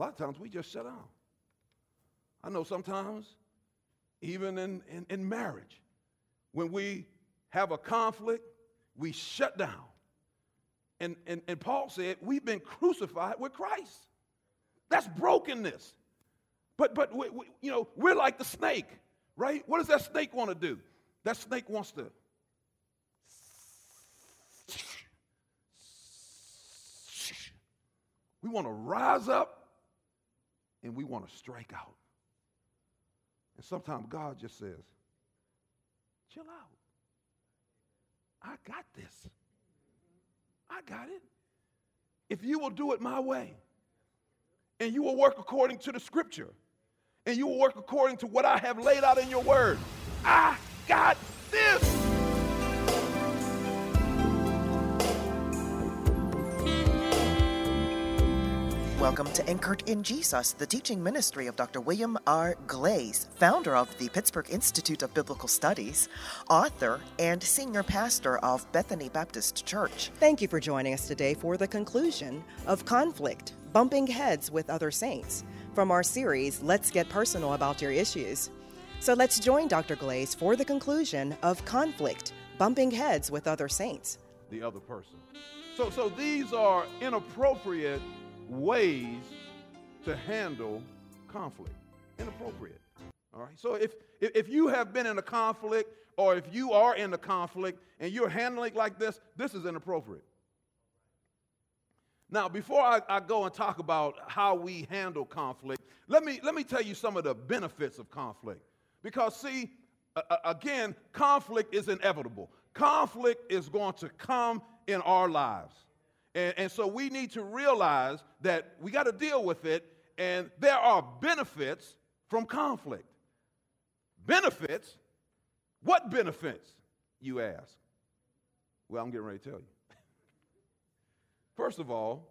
lot of times we just shut down. I know sometimes, even in marriage, when we have a conflict, we shut down. And Paul said, we've been crucified with Christ. That's brokenness. But we're like the snake, right? What does that snake want to do? That snake wants to we want to rise up and we want to strike out. And sometimes God just says, chill out. I got this. I got it. If you will do it my way, and you will work according to the scripture, and you will work according to what I have laid out in your word, I got this. Welcome to Anchored in Jesus, the teaching ministry of Dr. William R. Glaze, founder of the Pittsburgh Institute of Biblical Studies, author, and senior pastor of Bethany Baptist Church. Thank you for joining us today for the conclusion of Conflict, Bumping Heads with Other Saints, from our series, Let's Get Personal About Your Issues. So let's join Dr. Glaze for the conclusion of Conflict, Bumping Heads with Other Saints. The other person. So these are inappropriate ways to handle conflict. Inappropriate. All right. So if you have been in a conflict, or if you are in a conflict and you're handling it like this is inappropriate. Now, before I go and talk about how we handle conflict, let me tell you some of the benefits of conflict. Because see, again, conflict is inevitable. Conflict is going to come in our lives. And so we need to realize that we got to deal with it, and there are benefits from conflict. Benefits? What benefits, you ask? Well, I'm getting ready to tell you. First of all,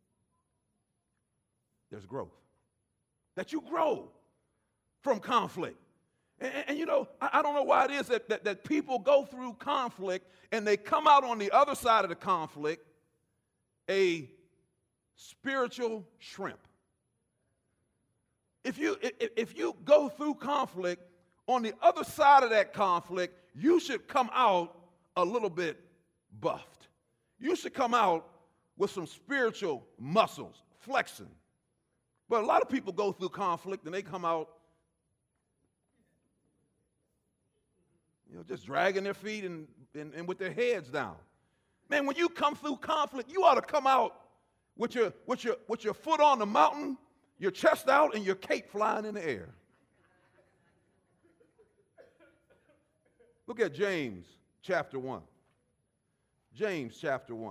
there's growth. That you grow from conflict. And I don't know why it is that people go through conflict and they come out on the other side of the conflict a spiritual shrimp. If you go through conflict, on the other side of that conflict, you should come out a little bit buffed. You should come out with some spiritual muscles, flexing. But a lot of people go through conflict and they come out, just dragging their feet and with their heads down. Man, when you come through conflict, you ought to come out with your foot on the mountain, your chest out, and your cape flying in the air. Look at James chapter 1. James chapter 1.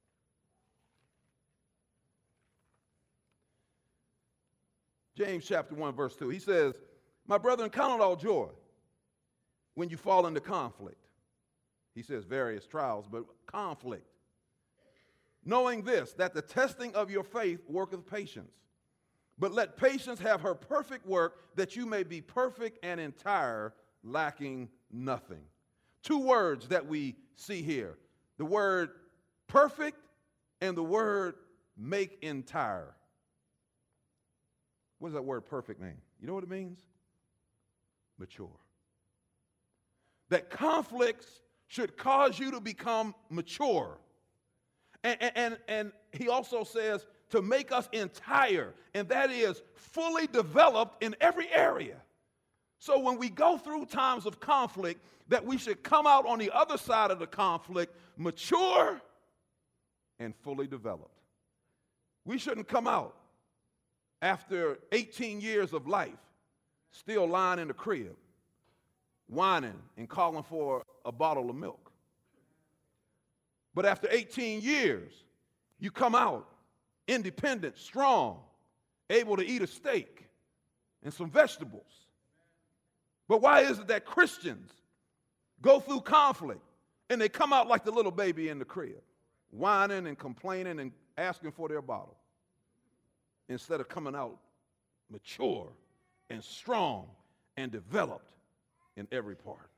James chapter 1, verse 2. He says, my brethren, count it all joy when you fall into conflict. He says various trials, but conflict. Knowing this, that the testing of your faith worketh patience. But let patience have her perfect work, that you may be perfect and entire, lacking nothing. Two words that we see here. The word perfect and the word make entire. What does that word perfect mean? You know what it means? Mature. That conflicts should cause you to become mature. And he also says to make us entire, and that is fully developed in every area. So when we go through times of conflict, that we should come out on the other side of the conflict mature and fully developed. We shouldn't come out after 18 years of life still lying in the crib, whining and calling for a bottle of milk. But after 18 years, you come out independent, strong, able to eat a steak and some vegetables. But why is it that Christians go through conflict and they come out like the little baby in the crib, whining and complaining and asking for their bottle, instead of coming out mature and strong and developed in every part?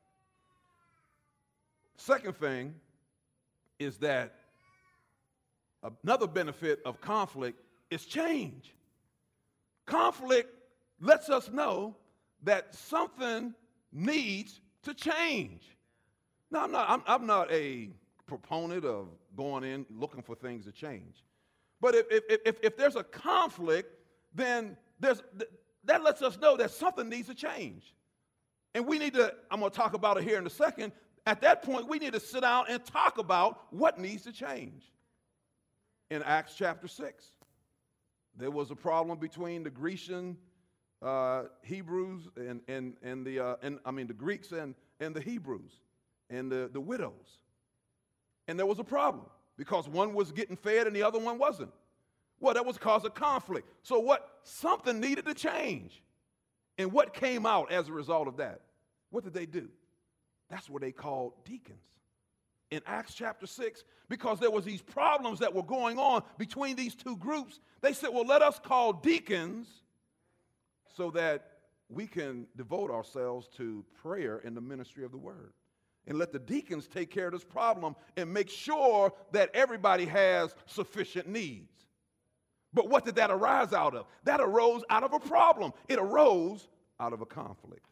Second thing is that another benefit of conflict is change. Conflict lets us know that something needs to change. Now, I'm not a proponent of going in looking for things to change. But if there's a conflict, then that lets us know that something needs to change. And we need to, I'm going to talk about it here in a second. At that point, we need to sit down and talk about what needs to change. In Acts chapter 6, there was a problem between the Grecian Hebrews and the Greeks and the Hebrews and the widows. And there was a problem because one was getting fed and the other one wasn't. Well, that was cause of conflict. So something needed to change. And what came out as a result of that? What did they do? That's what they called deacons. In Acts chapter 6, because there was these problems that were going on between these two groups, they said, well, let us call deacons so that we can devote ourselves to prayer and the ministry of the word. And let the deacons take care of this problem and make sure that everybody has sufficient needs. But what did that arise out of? That arose out of a problem. It arose out of a conflict.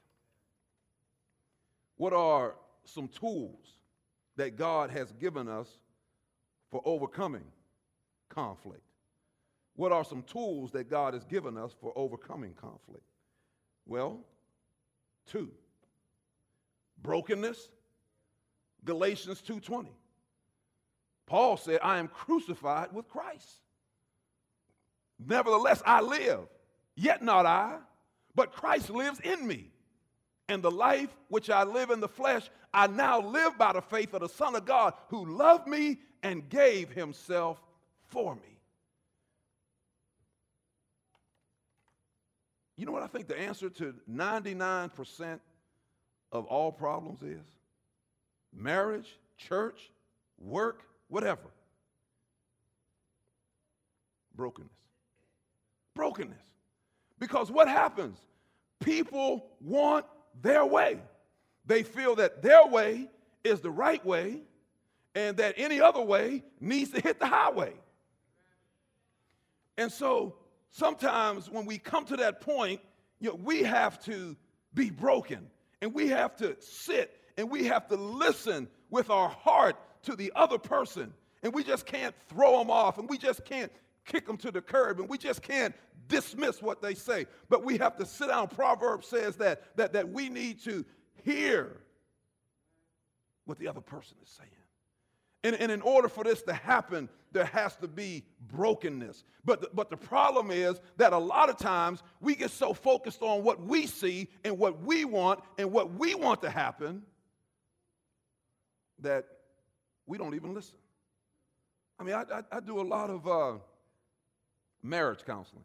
What are some tools that God has given us for overcoming conflict? What are some tools that God has given us for overcoming conflict? Well, 2. Brokenness. Galatians 2:20. Paul said, I am crucified with Christ. Nevertheless, I live, yet not I, but Christ lives in me. And the life which I live in the flesh, I now live by the faith of the Son of God, who loved me and gave himself for me. You know what I think the answer to 99% of all problems is? Marriage, church, work, whatever. Brokenness. Brokenness. Because what happens? People want their way. They feel that their way is the right way and that any other way needs to hit the highway. And so sometimes when we come to that point, we have to be broken and we have to sit and we have to listen with our heart to the other person. And we just can't throw them off and we just can't kick them to the curb and we just can't dismiss what they say. But we have to sit down. Proverbs says that we need to hear what the other person is saying. And in order for this to happen, there has to be brokenness. But the problem is that a lot of times we get so focused on what we see and what we want to happen that we don't even listen. I mean, I do a lot of marriage counseling.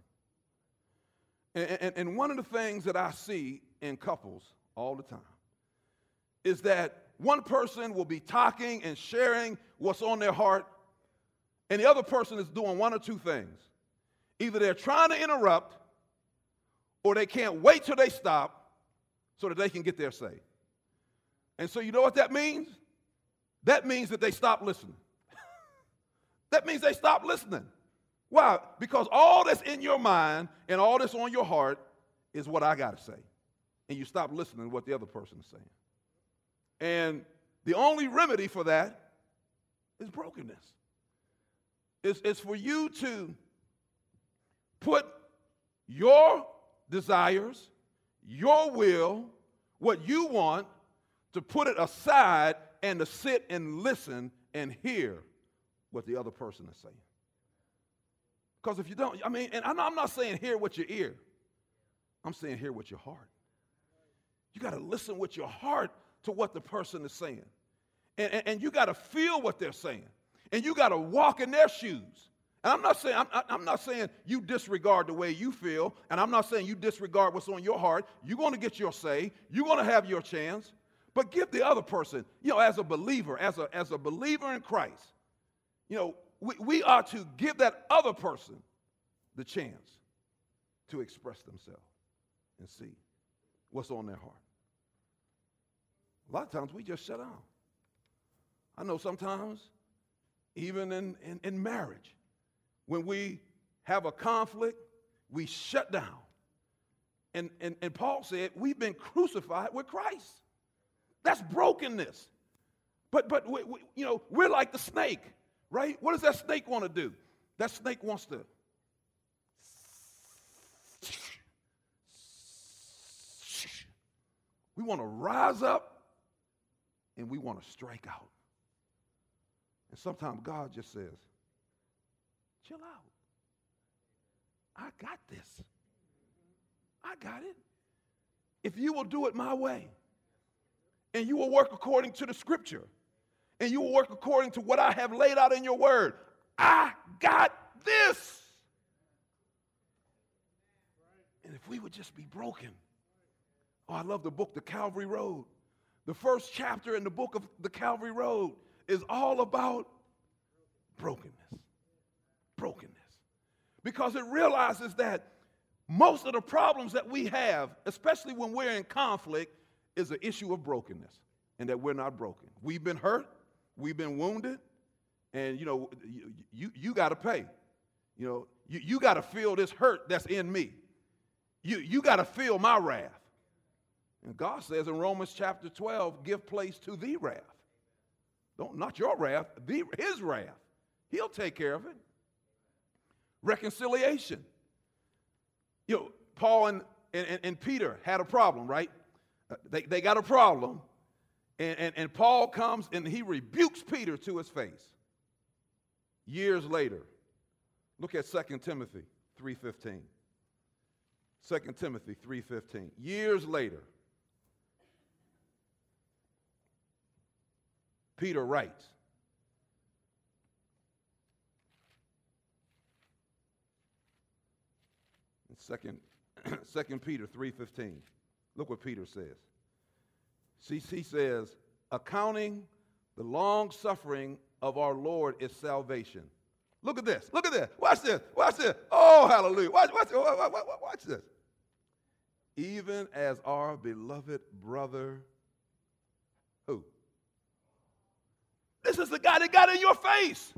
And one of the things that I see in couples all the time is that one person will be talking and sharing what's on their heart, and the other person is doing one or two things. Either they're trying to interrupt, or they can't wait till they stop so that they can get their say. And so you know what that means? That means that they stop listening. That means they stop listening. Why? Because all that's in your mind and all that's on your heart is what I got to say. And you stop listening to what the other person is saying. And the only remedy for that is brokenness. It's for you to put your desires, your will, what you want, to put it aside and to sit and listen and hear what the other person is saying. Because if you don't, and I'm not saying hear with your ear. I'm saying hear with your heart. You got to listen with your heart to what the person is saying. And you got to feel what they're saying. And you got to walk in their shoes. And I'm not saying you disregard the way you feel, and I'm not saying you disregard what's on your heart. You're going to get your say. You're going to have your chance. But give the other person, as a believer, as a believer in Christ, we are to give that other person the chance to express themselves and see what's on their heart. A lot of times we just shut down. I know sometimes, even in marriage, when we have a conflict, we shut down. And Paul said, we've been crucified with Christ. That's brokenness. But we're like the snake, right? What does that snake want to do? That snake wants to we want to rise up and we want to strike out. And sometimes God just says, chill out. I got this. I got it. If you will do it my way, and you will work according to the scripture, and you will work according to what I have laid out in your word, I got this. And if we would just be broken. Oh, I love the book, The Calvary Road. The first chapter in the book of The Calvary Road is all about brokenness. Brokenness. Because it realizes that most of the problems that we have, especially when we're in conflict, is an issue of brokenness and that we're not broken. We've been hurt, we've been wounded, and you got to pay. You got to feel this hurt that's in me. You got to feel my wrath. And God says in Romans chapter 12, give place to the wrath. Not your wrath, his wrath. He'll take care of it. Reconciliation. Paul and Peter had a problem, right? They got a problem. And Paul comes and he rebukes Peter to his face. Years later, look at 2 Timothy 3:15. 2 Timothy 3:15. Years later, Peter writes, in 2 Peter 3:15, look what Peter says. He says, accounting the long suffering of our Lord is salvation. Look at this. Look at this. Watch this. Watch this. Oh, hallelujah. Watch this. Even as our beloved brother, who? This is the guy that got in your face.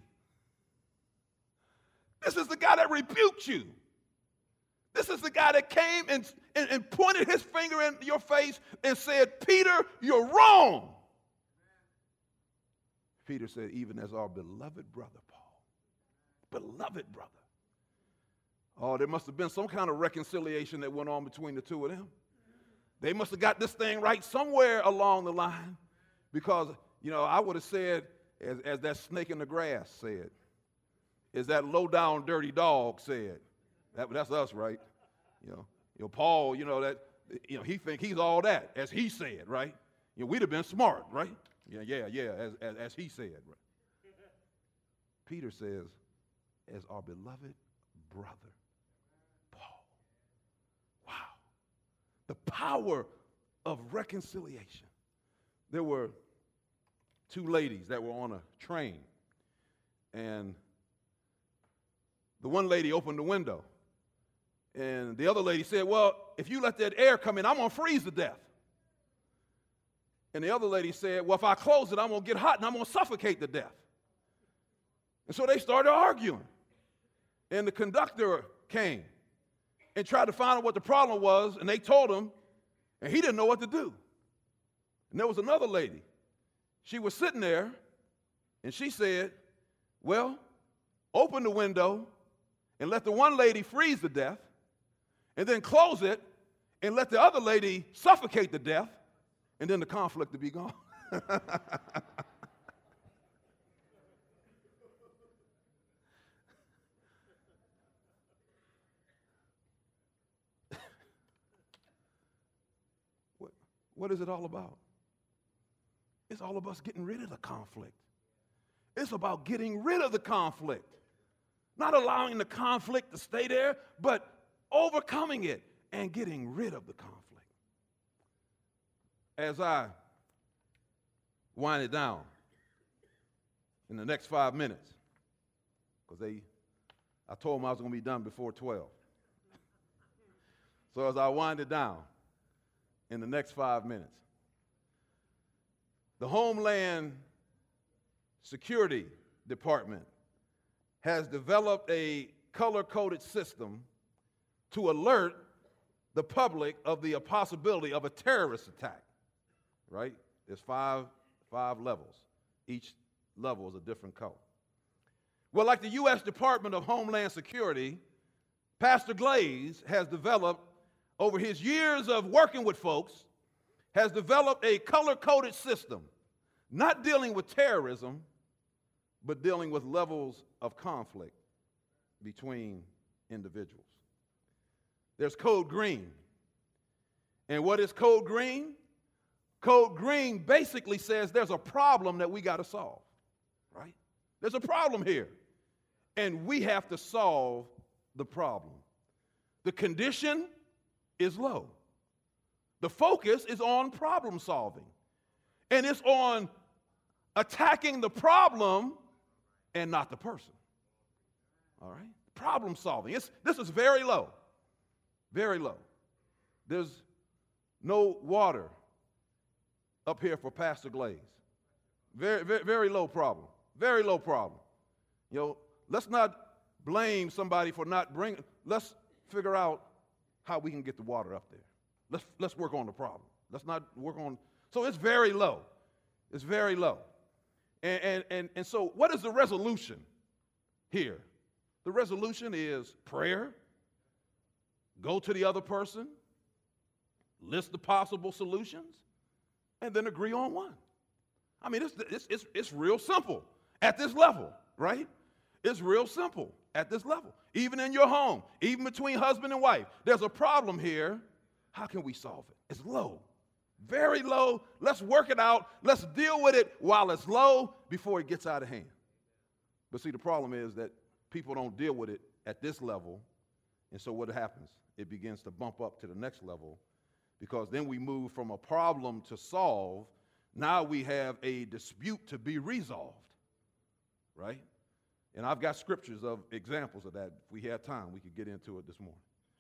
This is the guy that rebuked you. This is the guy that came and pointed his finger in your face and said, Peter, you're wrong. Peter said, even as our beloved brother, Paul. Beloved brother. Oh, there must have been some kind of reconciliation that went on between the two of them. They must have got this thing right somewhere along the line because, I would have said, as that snake in the grass said, as that low-down dirty dog said, that's us, right? Paul, he think he's all that, as he said, right? We'd have been smart, right? Yeah, as he said, right? Peter says, as our beloved brother, Paul. Wow. The power of reconciliation. There were two ladies that were on a train, and the one lady opened the window, and the other lady said, well, if you let that air come in, I'm going to freeze to death. And the other lady said, well, if I close it, I'm going to get hot and I'm going to suffocate to death. And so they started arguing. And the conductor came and tried to find out what the problem was, and they told him, and he didn't know what to do. And there was another lady. She was sitting there, and she said, well, open the window and let the one lady freeze to death, and then close it and let the other lady suffocate to death, and then the conflict to be gone. What is it all about? It's all about us getting rid of the conflict. It's about getting rid of the conflict. Not allowing the conflict to stay there, but overcoming it and getting rid of the conflict. As I wind it down in the next 5 minutes, because I told them I was going to be done before 12. So as I wind it down in the next 5 minutes, the Homeland Security Department has developed a color-coded system to alert the public of the possibility of a terrorist attack, right? There's five levels. Each level is a different color. Well, like the U.S. Department of Homeland Security, Pastor Glaze has developed, over his years of working with folks, has developed a color-coded system, not dealing with terrorism, but dealing with levels of conflict between individuals. There's Code Green. And what is Code Green? Code Green basically says there's a problem that we got to solve, right? There's a problem here, and we have to solve the problem. The condition is low. The focus is on problem solving, and it's on attacking the problem and not the person. All right? Problem solving. This is very low. Very low. There's no water up here for Pastor Glaze. Very, very, very low problem. Very low problem. You know, let's not blame somebody for not bringing. Let's figure out how we can get the water up there. Let's work on the problem. Let's not work on. So it's very low. It's very low. And so what is the resolution here? The resolution is prayer. Go to the other person, list the possible solutions, and then agree on one. I mean, it's real simple at this level, right? It's real simple at this level. Even in your home, even between husband and wife, there's a problem here. How can we solve it? It's low, very low. Let's work it out. Let's deal with it while it's low before it gets out of hand. But see, the problem is that people don't deal with it at this level, and so what happens? It begins to bump up to the next level, because then we move from a problem to solve. Now we have a dispute to be resolved, right? And I've got scriptures of examples of that. If we had time, we could get into it this morning.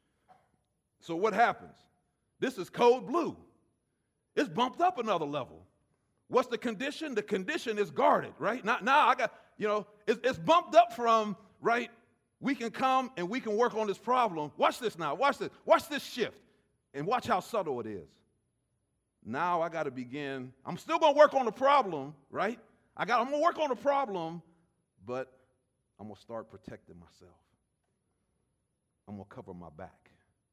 So what happens? This is code blue. It's bumped up another level. What's the condition? The condition is guarded, right? Now I got, it's bumped up from, right, we can come and we can work on this problem. Watch this now. Watch this. Watch this shift. And watch how subtle it is. Now I got to begin. I'm still going to work on the problem, right? I'm going to work on the problem, but I'm going to start protecting myself. I'm going to cover my back.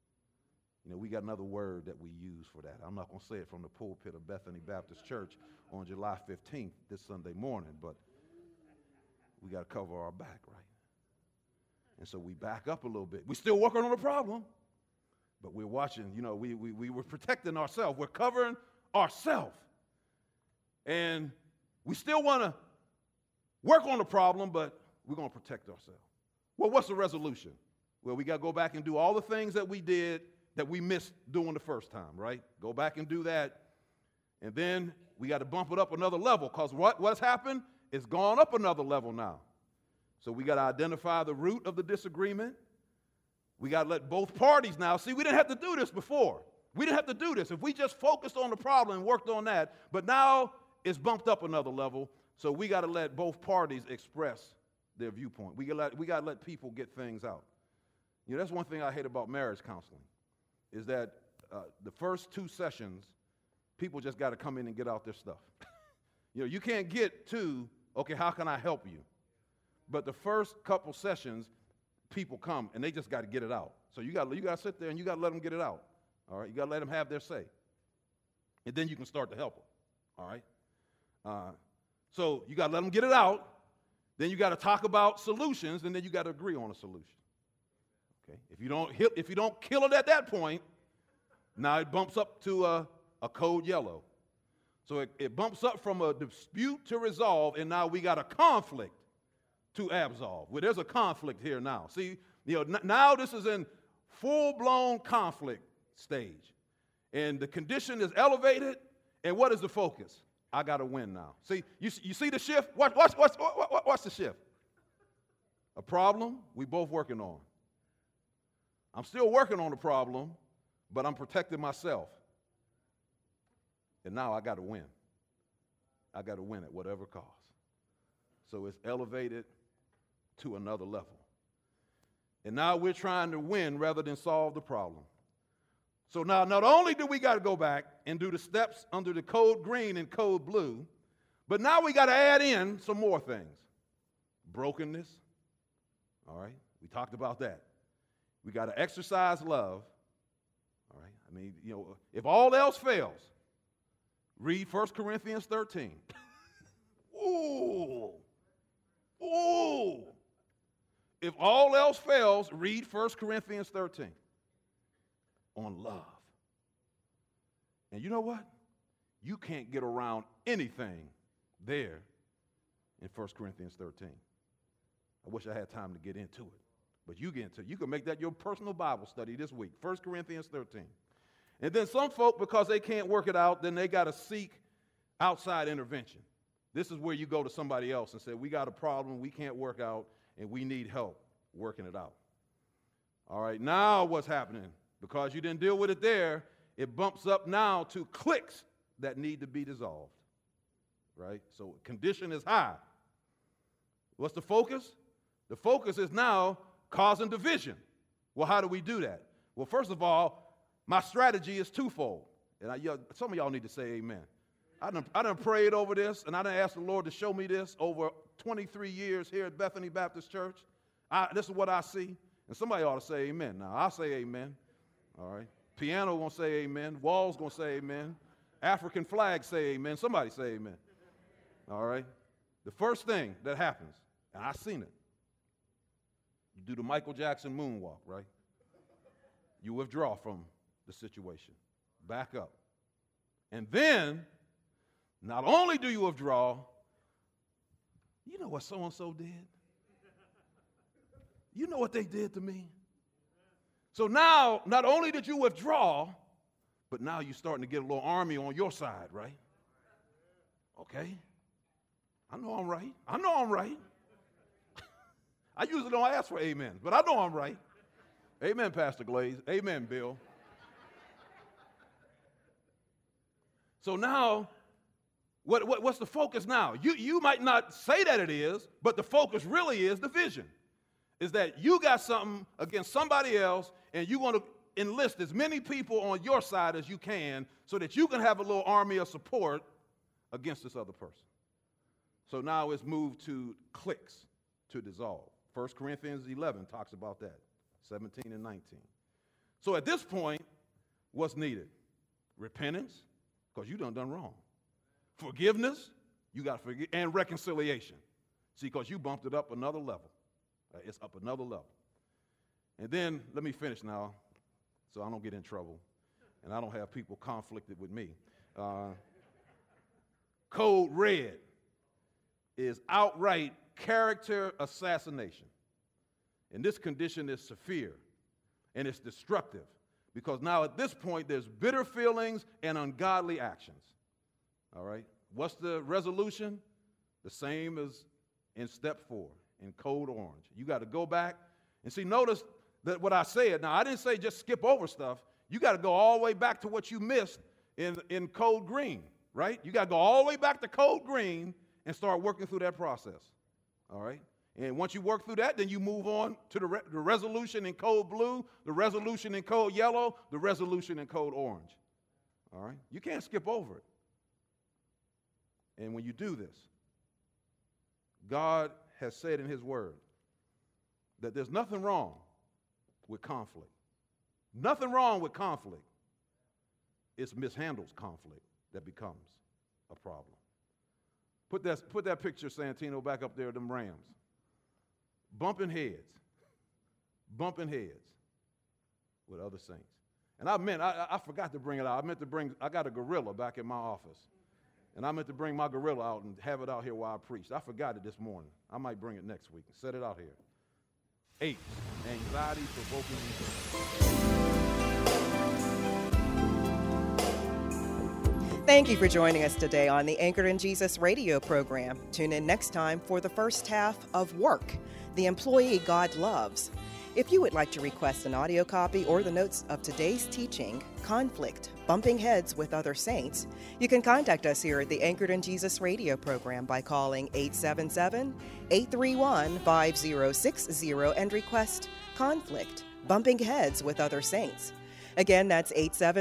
We got another word that we use for that. I'm not going to say it from the pulpit of Bethany Baptist Church on July 15th, this Sunday morning, but we got to cover our back, right? And so we back up a little bit. We're still working on the problem, but we're watching, we were protecting ourselves. We're covering ourselves. And we still want to work on the problem, but we're going to protect ourselves. Well, what's the resolution? Well, we got to go back and do all the things that we did that we missed doing the first time, right? Go back and do that. And then we got to bump it up another level, because what's happened? It's gone up another level now. So we got to identify the root of the disagreement. We got to let both parties now. See, we didn't have to do this before. We didn't have to do this if we just focused on the problem and worked on that. But now it's bumped up another level. So we got to let both parties express their viewpoint. We got to let people get things out. That's one thing I hate about marriage counseling, is that the first 2 sessions, people just got to come in and get out their stuff. You can't get to, okay, how can I help you? But the first couple sessions, people come and they just got to get it out. So you got to sit there and you got to let them get it out. All right, you got to let them have their say, and then you can start to help them. All right. So you got to let them get it out. Then you got to talk about solutions, and then you got to agree on a solution. Okay. If you don't kill it at that point, now it bumps up to a code yellow. So it bumps up from a dispute to resolve, and now we got a conflict to absolve. Well, there's a conflict here now. See, now this is in full-blown conflict stage. And the condition is elevated, and what is the focus? I got to win now. See, you see the shift? Watch the shift. A problem we both working on. I'm still working on the problem, but I'm protecting myself. And now I got to win. I got to win at whatever cost. So it's elevated to another level. And now we're trying to win rather than solve the problem. So now not only do we got to go back and do the steps under the code green and code blue, but now we got to add in some more things. Brokenness. All right, we talked about that. We got to exercise love. All right, I mean, you know, if all else fails, read 1 Corinthians 13. Ooh. Ooh. If all else fails, read 1 Corinthians 13 on love. And you know what? You can't get around anything there in 1 Corinthians 13. I wish I had time to get into it. But you get into it. You can make that your personal Bible study this week, 1 Corinthians 13. And then some folk, because they can't work it out, then they got to seek outside intervention. This is where you go to somebody else and say, we got a problem we can't work out, and we need help working it out. All right, now what's happening? Because you didn't deal with it there, it bumps up now to cliques that need to be dissolved. Right? So condition is high. What's the focus? The focus is now causing division. Well, how do we do that? Well, first of all, my strategy is twofold. And some of y'all need to say amen. I done prayed over this, and I done asked the Lord to show me this over 23 years here at Bethany Baptist Church. This is what I see. And somebody ought to say amen. Now, I'll say amen. All right. Piano going to say amen. Walls going to say amen. African flag say amen. Somebody say amen. All right. The first thing that happens, and I seen it, you do the Michael Jackson moonwalk, right? You withdraw from the situation. Back up. And then, not only do you withdraw, you know what so-and-so did? You know what they did to me? So now, not only did you withdraw, but now you're starting to get a little army on your side, right? Okay. I know I'm right. I know I'm right. I usually don't ask for amens, but I know I'm right. Amen, Pastor Glaze. Amen, Bill. So now, what's the focus now? You might not say that it is, but the focus really is division. Is that you got something against somebody else, and you want to enlist as many people on your side as you can so that you can have a little army of support against this other person. So now it's moved to cliques to dissolve. 1 Corinthians 11 talks about that, 17 and 19. So at this point, what's needed? Repentance, because you done wrong. Forgiveness, you got to forgive, and reconciliation. See, because you bumped it up another level. It's up another level. And then, let me finish now so I don't get in trouble and I don't have people conflicted with me. Code red is outright character assassination. And this condition is severe and it's destructive because now at this point there's bitter feelings and ungodly actions. All right? What's the resolution? The same as in step 4. In code orange. You got to go back and see, notice that what I said. Now, I didn't say just skip over stuff. You got to go all the way back to what you missed in code green, right? You got to go all the way back to code green and start working through that process, all right? And once you work through that, then you move on to the resolution in code blue, the resolution in code yellow, the resolution in code orange, all right? You can't skip over it. And when you do this, God has said in his word that there's nothing wrong with conflict. Nothing wrong with conflict. It's mishandled conflict that becomes a problem. Put that picture, Santino, back up there of them Rams. Bumping heads with other saints. And I forgot to bring it out. I got a gorilla back in my office. And I meant to bring my gorilla out and have it out here while I preached. I forgot it this morning. I might bring it next week and set it out here. 8, anxiety provoking events. Thank you for joining us today on the Anchored in Jesus radio program. Tune in next time for the first half of Work, the employee God loves. If you would like to request an audio copy or the notes of today's teaching, Conflict, Bumping Heads with Other Saints, you can contact us here at the Anchored in Jesus radio program by calling 877-831-5060 and request Conflict, Bumping Heads with Other Saints. Again, that's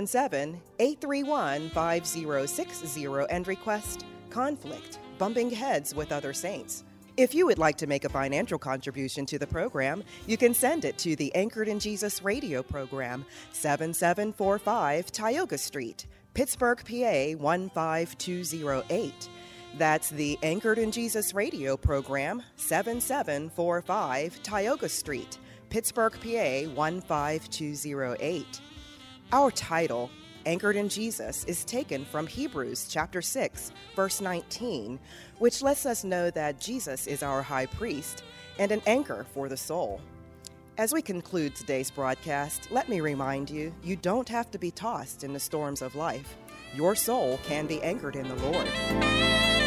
877-831-5060 and request Conflict, Bumping Heads with Other Saints. If you would like to make a financial contribution to the program, you can send it to the Anchored in Jesus radio program, 7745 Tioga Street, Pittsburgh, PA 15208. That's the Anchored in Jesus radio program, 7745 Tioga Street, Pittsburgh, PA 15208. Our title, Anchored in Jesus, is taken from Hebrews chapter 6, verse 19, which lets us know that Jesus is our high priest and an anchor for the soul. As we conclude today's broadcast, let me remind you, you don't have to be tossed in the storms of life. Your soul can be anchored in the Lord.